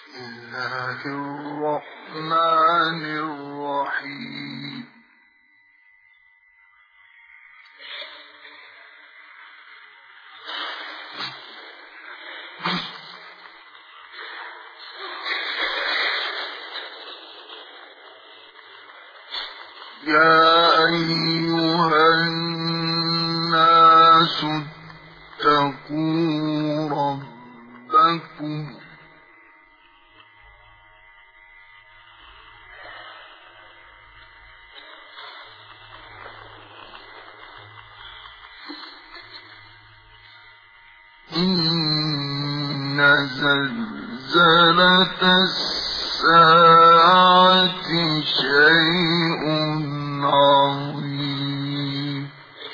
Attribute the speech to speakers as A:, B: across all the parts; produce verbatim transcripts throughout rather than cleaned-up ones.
A: الله الرحمن الرحيم يا أيها الناس اتقوا ربكم إن زلزلة الساعة شيء عظيم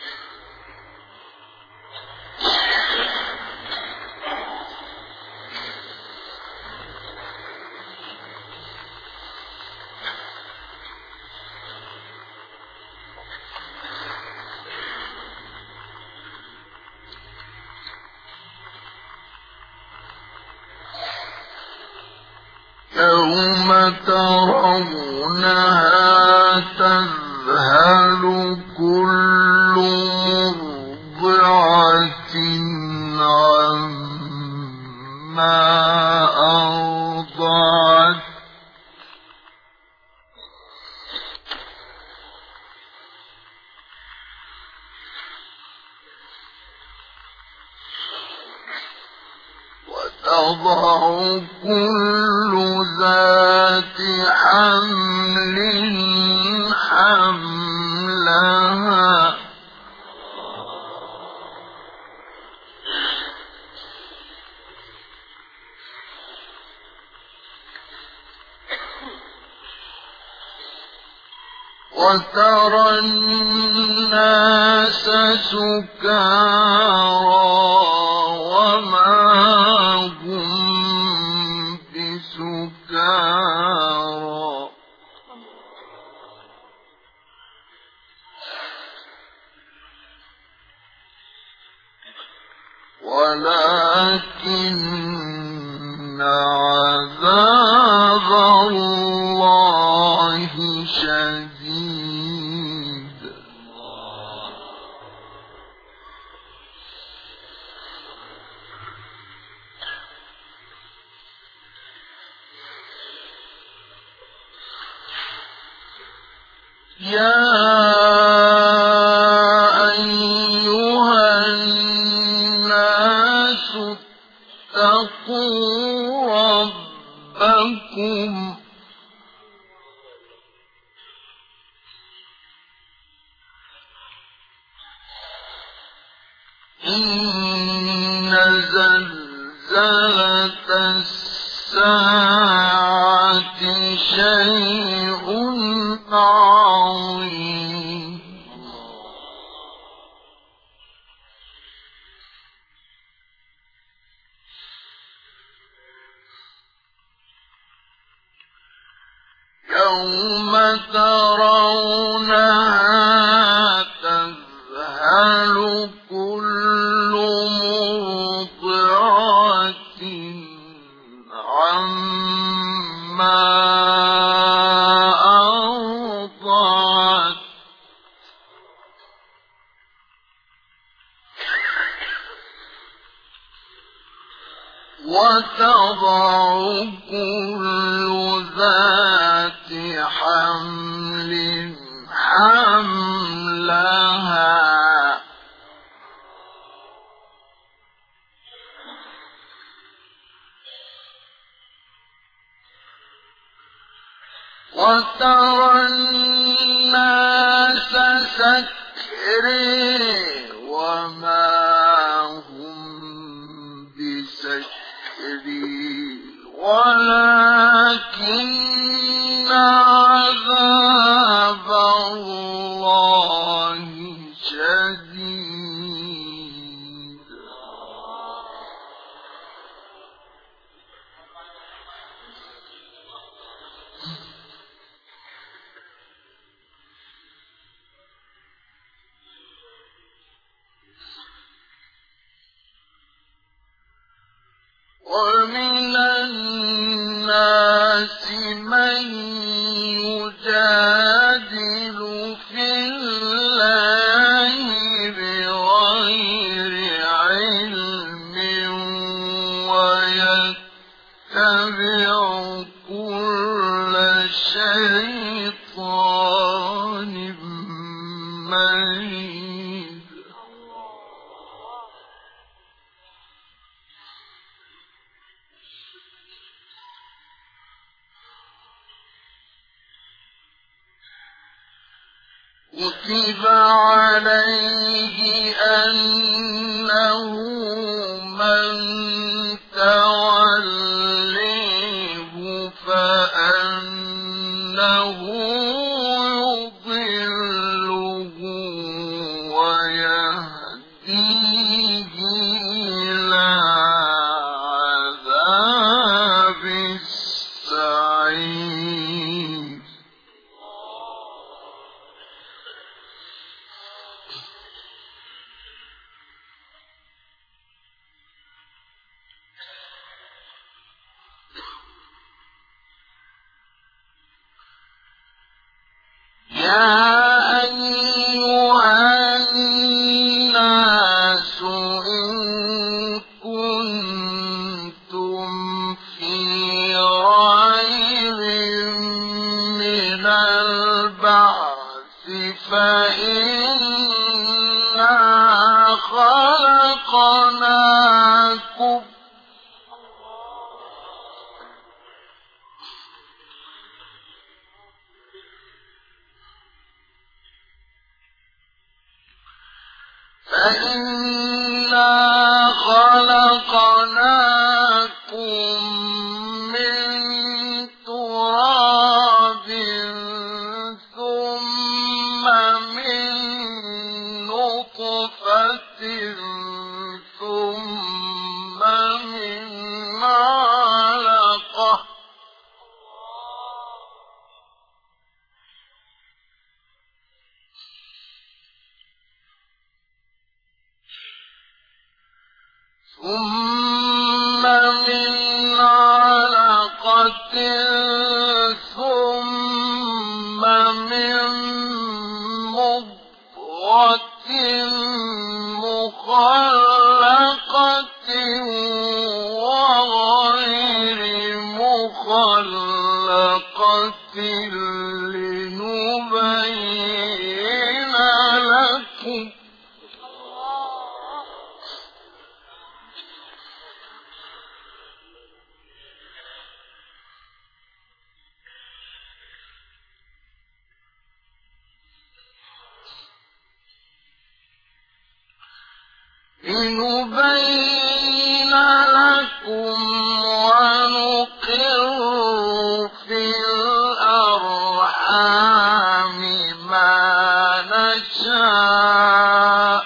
A: يوم ترونها تذهل كل مرضعة عما أرضعت وتضع كل ذات حمل حملها وترى الناس سكارى وما هم بسكارى ولكن عذاب الله شديد يا أيها الناس اتقوا ربكم إن زلزلة الساعة شيء عظيم يوم ترونها تذهل كل مرضعة عما أرضعت وتضع كل ذات حمل حملها وترى الناس سكري وما هم بسكري ولكن عذاب الله شديد ومن الناس واتبع كل شيطان مريد كتب عليه أنه من توليه فأنه يضله ويهديه إلى عذاب السعير يا أيها الناس إن كنتم في ريب من البعث فإنا خلقناكم فإنا خلقناكم من تراب ثم من نطفة ثم من علقة ثم من علقة ثم من مضغة مخلقة وغير مخلقة لنبين لكم لنبين لكم ونقر في الأرحام ما نشاء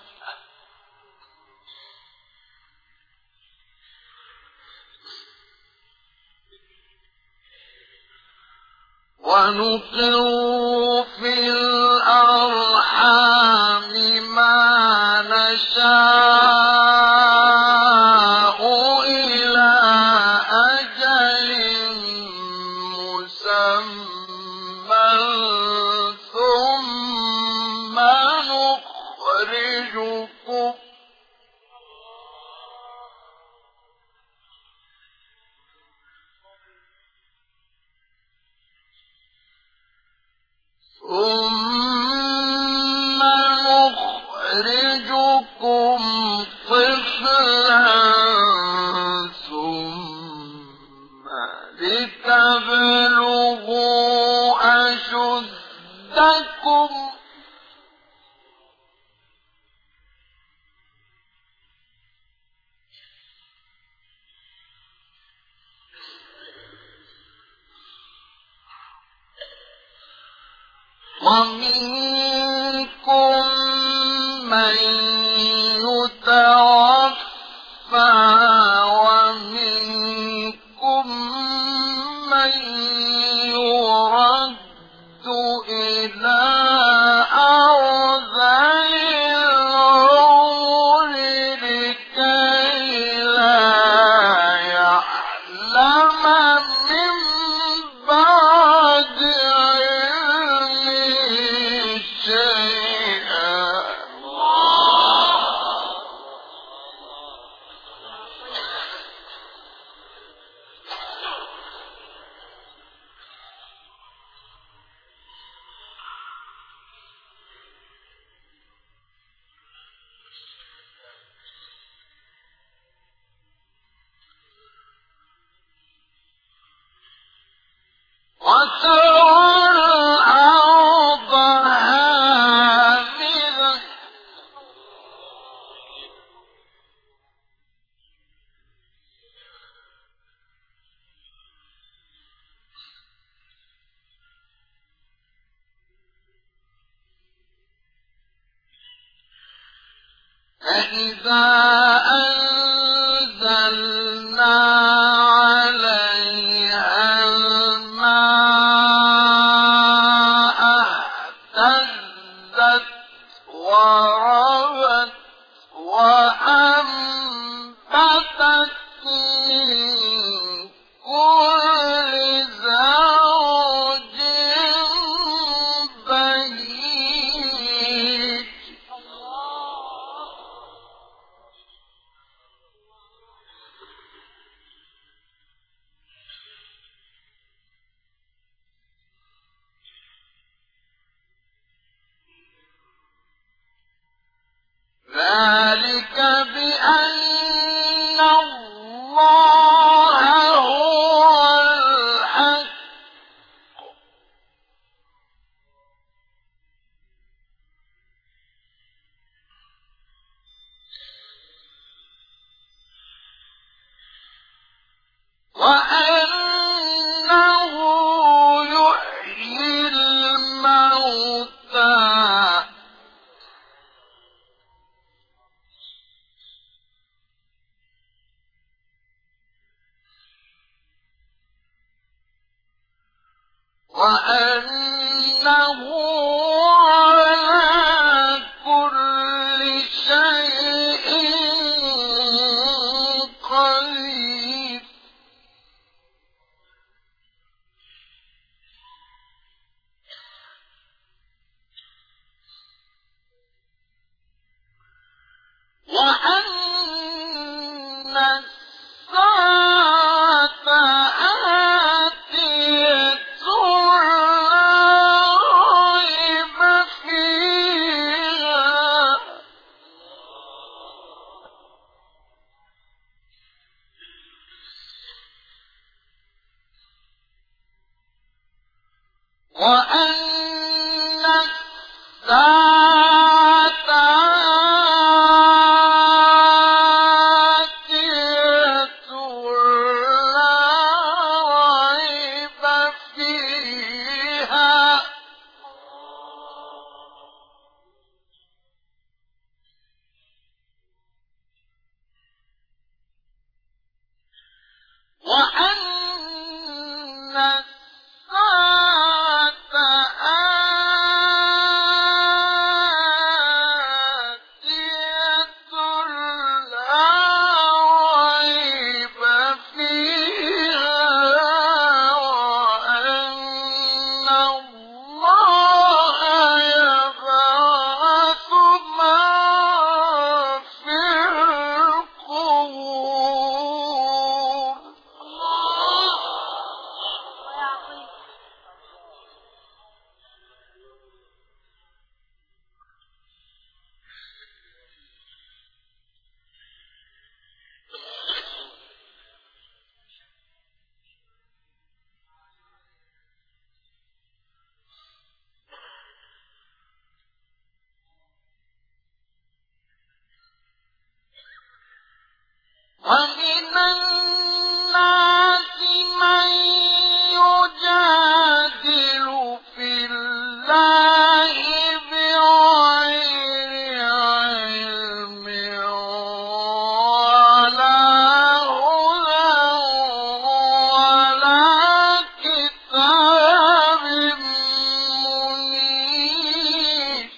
A: ونقر في الأرحام ما نشاء إلى أجل مسمى ثم نخرجكم ثم نخرجكم طفلا ثم لتبلغوا أشدكم ومنكم من يتوفى ومنكم من يرد إلى أرذل العمر لكي لا يعلم من بعد علم شيئا الأرض هامدة فإذا أنزلنا عليها الماء اهتزت وربت وأنبتت من كل زوج بهيج ذلك بأن الله هو الحق وأنه يحيي الموتى وأنه على كل شيء قدير وأن الساعة آتية لا ريب فيها وأن الساعة آتية لا ريب فيها وأن الساعة آتية لا ريب فيها وأن الله يبعث من في القبور ومن الناس من يجادل في الله بغير علم ولا هدى ولا كتاب منير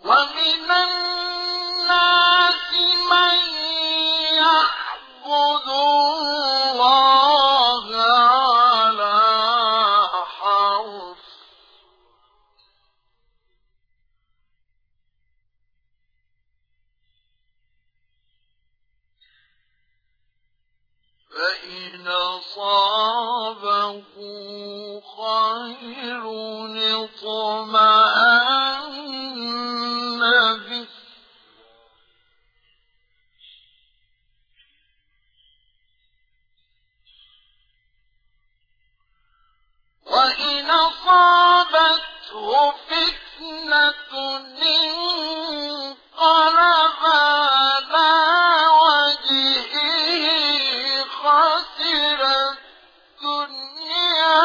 A: ومن الناس من يعبد الله على حرف فإن أصابه خير اطمأن به وإن أصابته فتنة انقلب على وجهه خسر الدنيا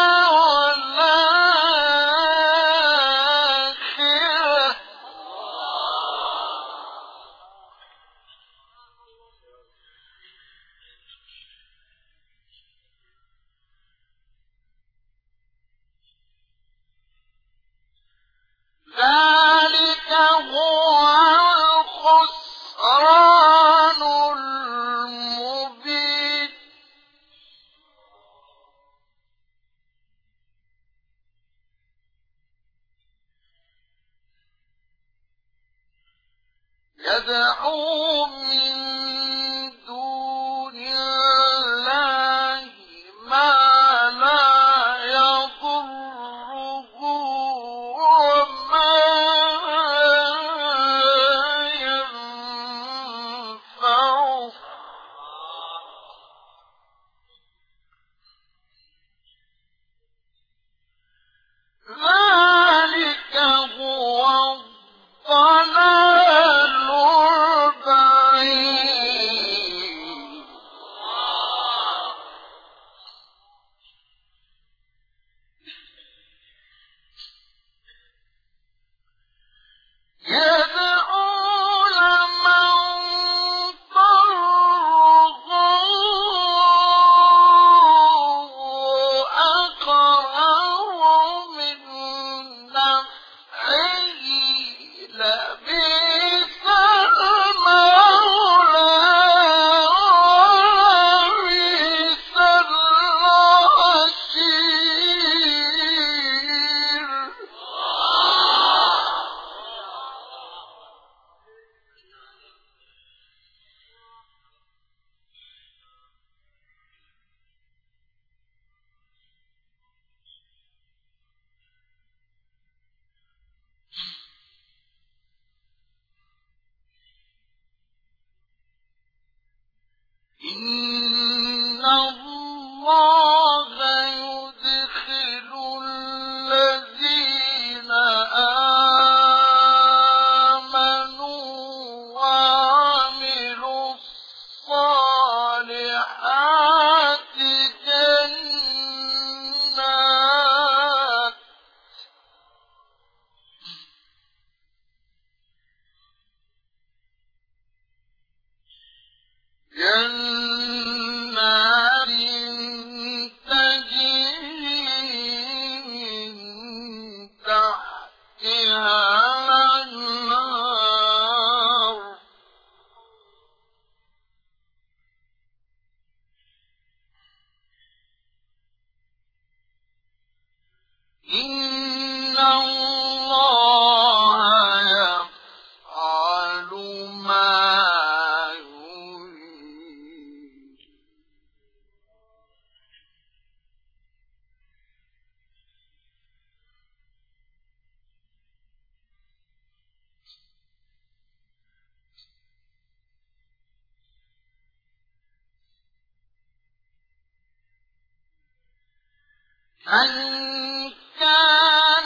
A: والآخرة ذلك هو الخسران المبين يدعو من دون الله ما لا يضره وما ينفعه ذلك هو الضلال البعيد يدعو لمن ضره أقرب من نفعه لبئس المولى ولبئس العشير إن الله يدخل الذين آمنوا وعملوا الصالحات جنات جنات تجري من تحتها الأنهار إن الله يفعل ما يريد من كان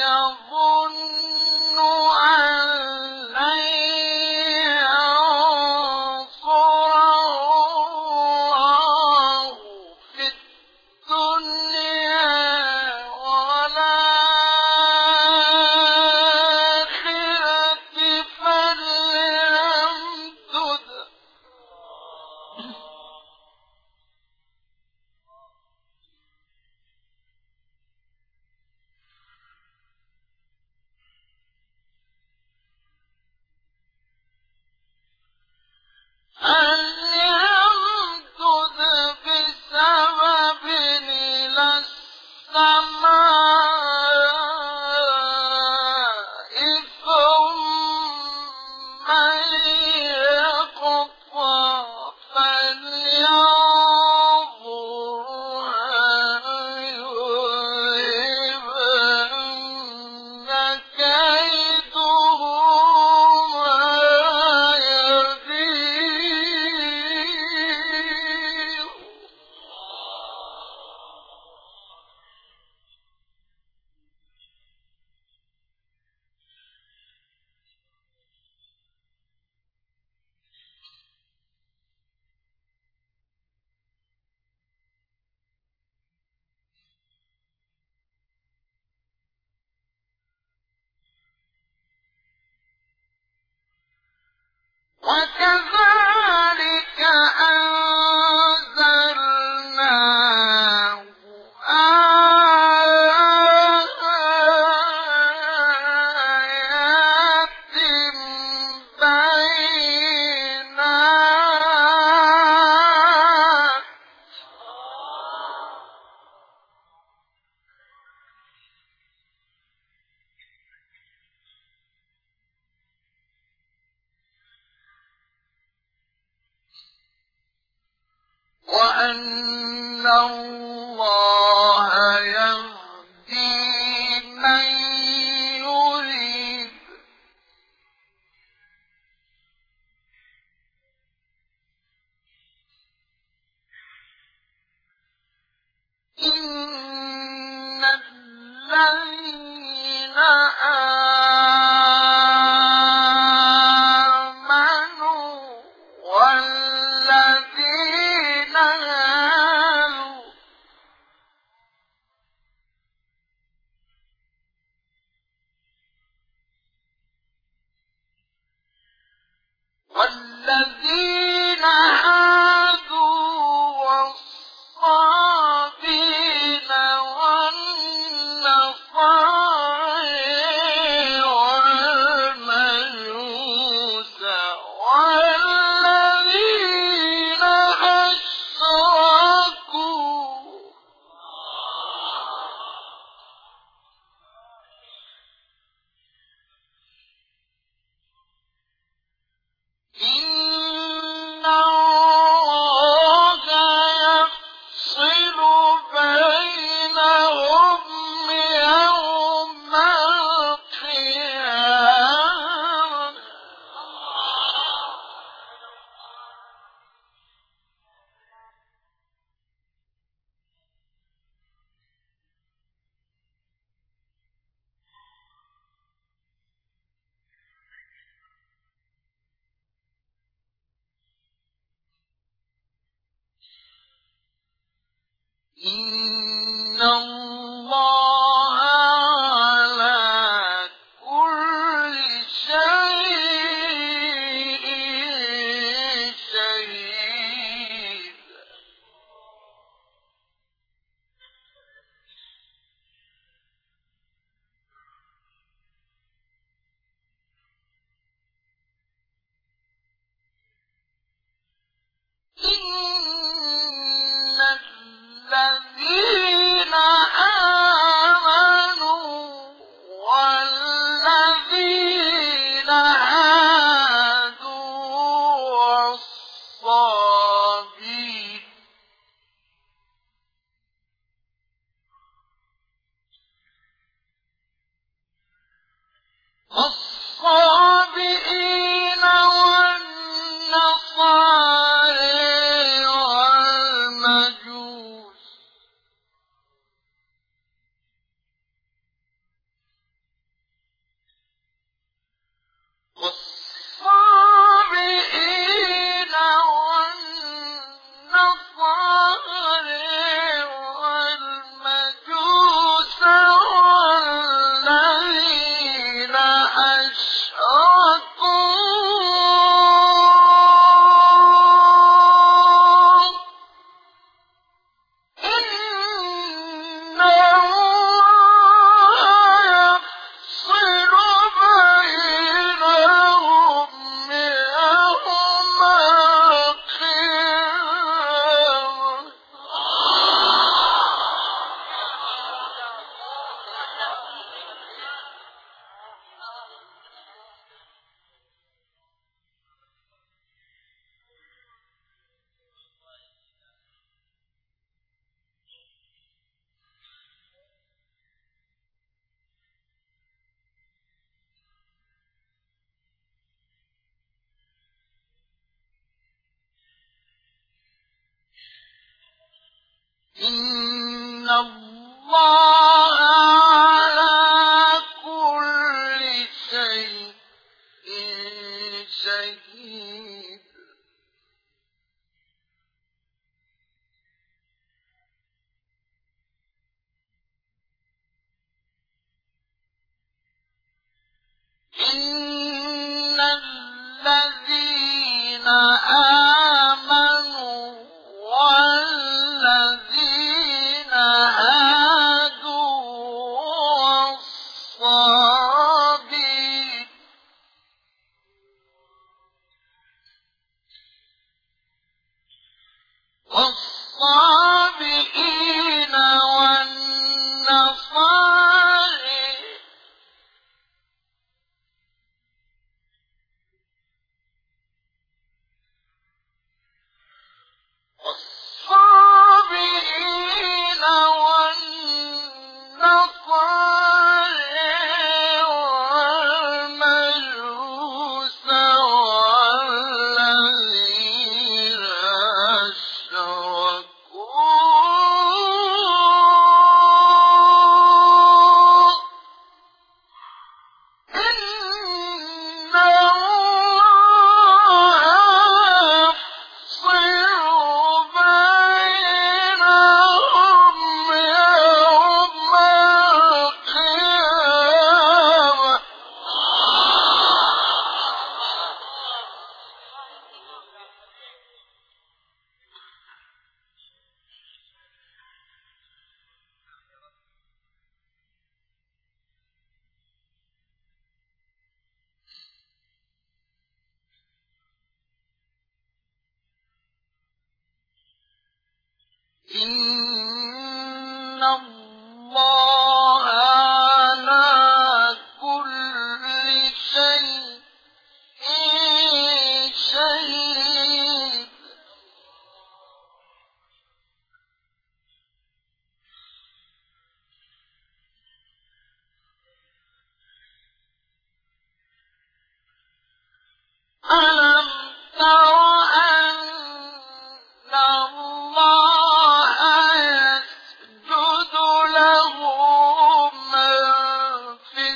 A: يظن أن لن ينصره الله في الدنيا والآخرة فليمدد وأن الله يهدي من يريد. إن الذين آمنوا والذين هادوا والذين هادوا والصابين والنصارى والمجوس والذين أشركوا إن الله يفصل بينهم يوم القيامة. إن الله على كل شيء شهيد. إن الذين آمنوا والذين هادوا والصابين والصابئين والنصارى والمجوس والصابئين والنصارى والمجوس والذين أشركوا إن الله يفصل بينهم يوم القيامة. إن الله على كل شيء شهيد. إن الذين آمنوا والذين هادوا والصابين والصابئين والنصارى إن الله على كل شيء شهيد. ألم تر أن الله يسجد له من في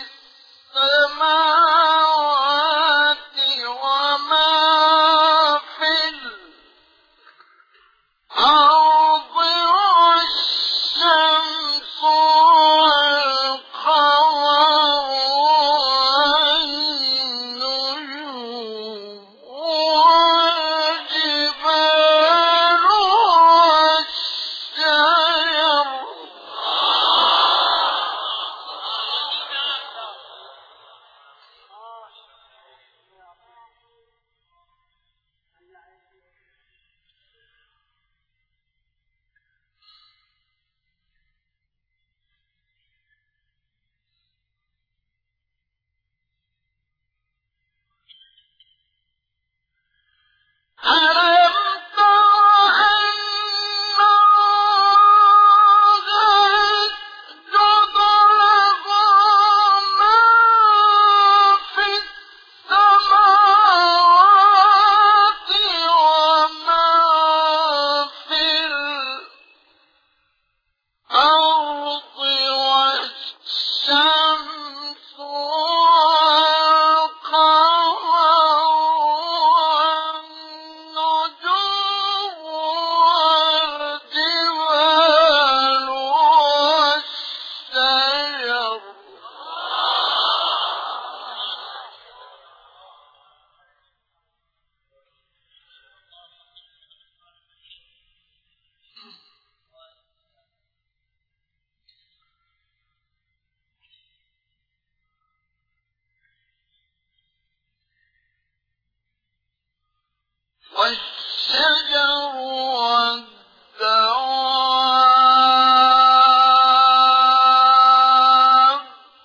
A: السماوات وما في الأرض والشمس والقمر والنجوم والجبال والشجر ألم تر أن الله يسجد له من في السماوات ومن في الأرض والشمس والقمر والنجوم والجبال والشجر والشجر والدواب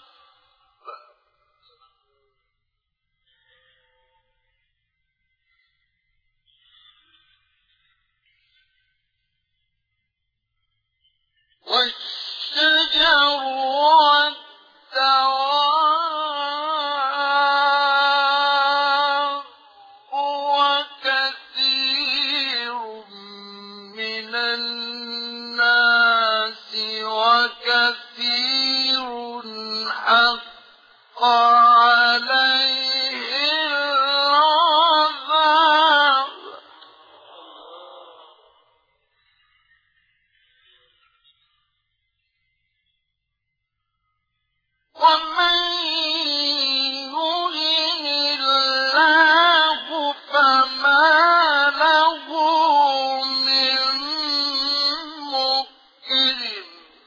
A: والشجر والدواب وكثير من الناس وكثير حق عليه العذاب. ومن يهن الله فما له من مكرم.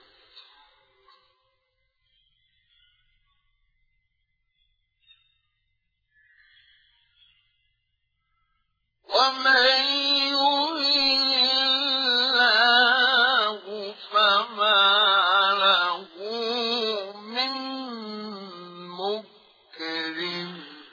A: ومن يهن الله فما له من مكرم.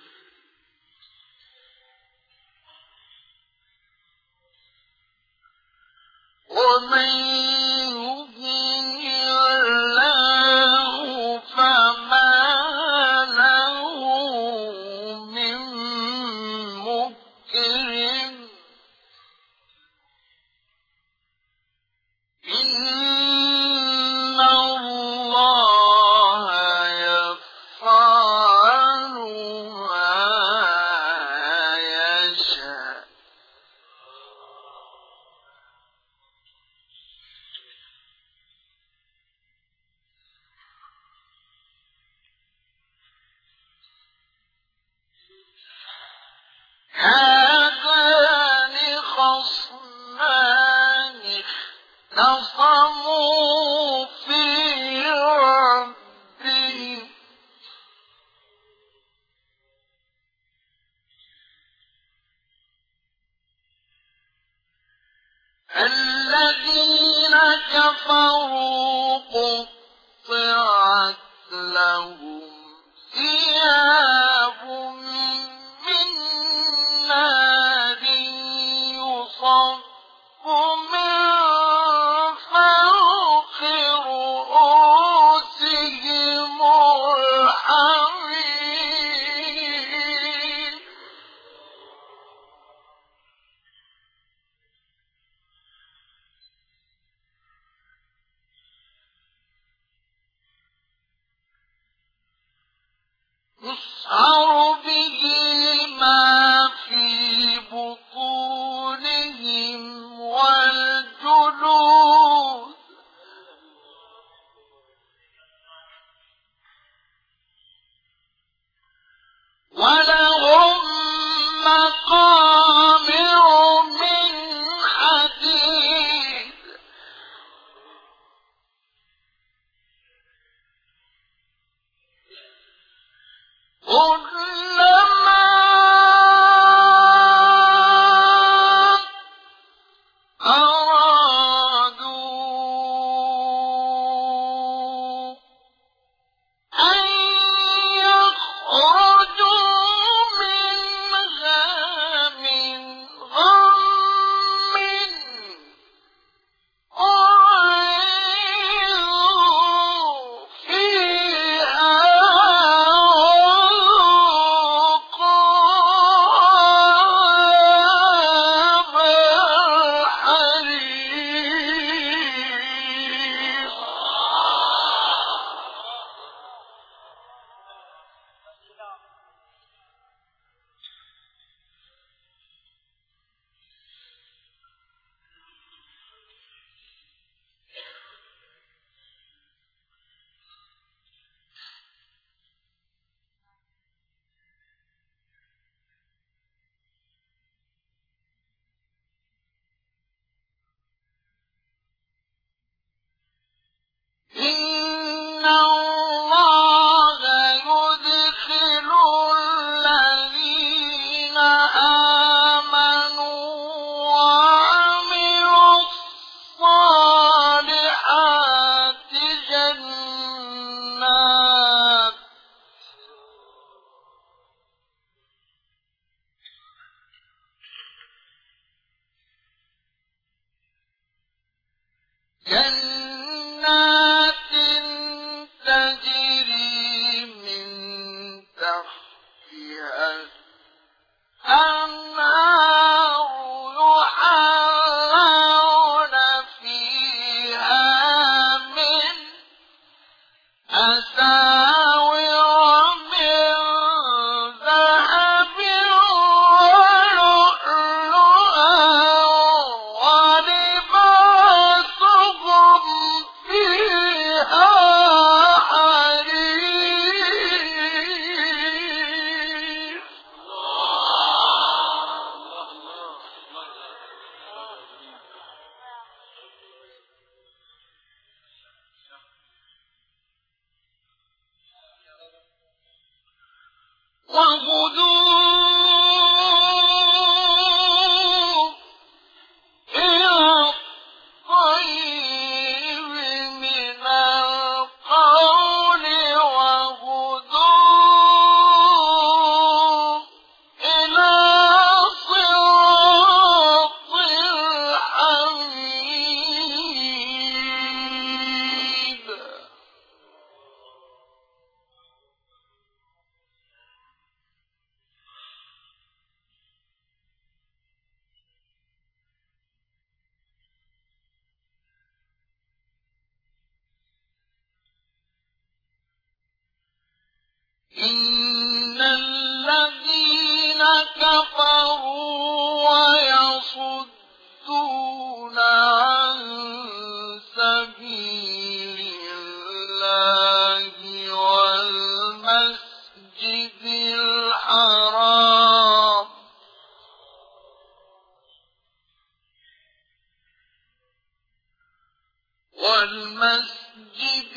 A: ومن يهن الله فما له من مكرم. قطعت لهم ثياب من نار يصب من فوق رؤوسهم الحميم يصهر به ما في بطونهم والجلود ولهم مقامع من حديد كلما أرادوا أن يخرجوا منها من غم أعيدوا فيها وذوقوا عذاب الحريق إن الله يدخل الذين آمنوا وعملوا الصالحات جنات جنات تجري من تحتها الأنهار يحلون فيها من أساور من ذهب ولؤلؤا ولباسهم فيها حرير وهدوا إلى الطيب من القول وهدوا إلى صراط الحميد إن الذين كفروا ويصدون عن سبيل الله والمسجد الحرام والمسجد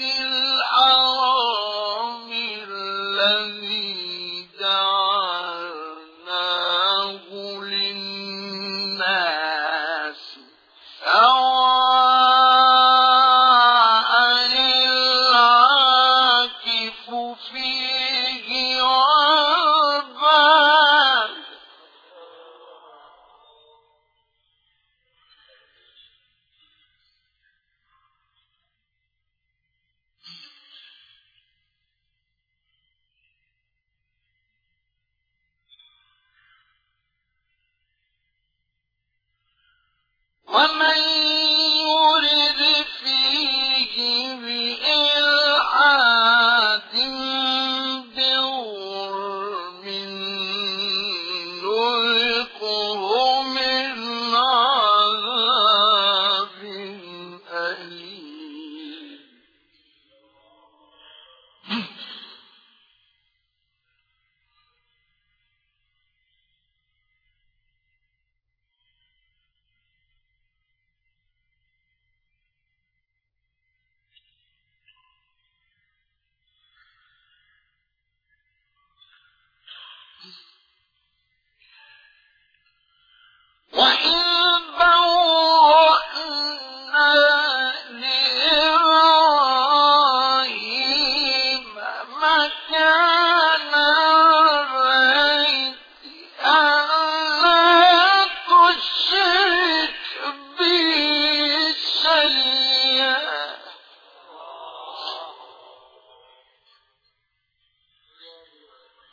A: الحرام الذي جعلناه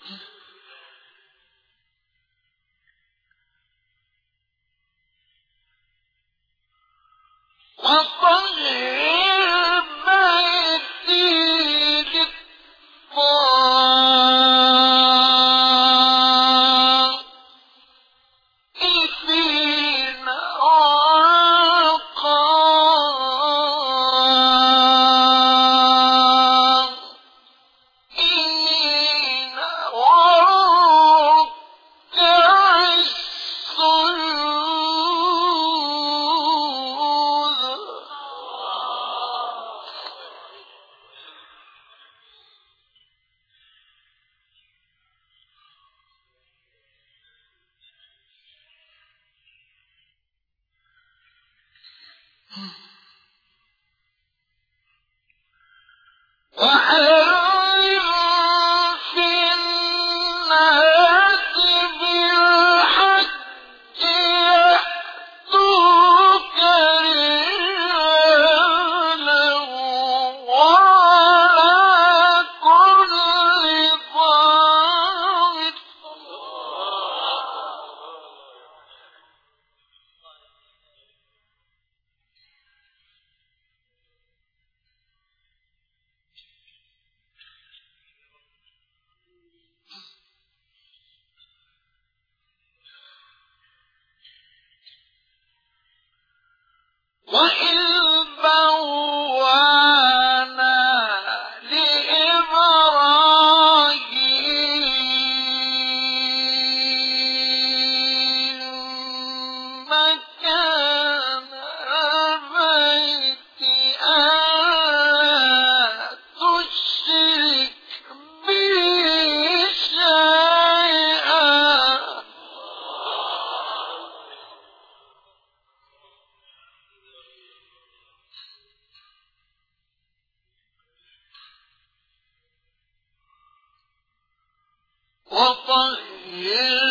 A: وطهر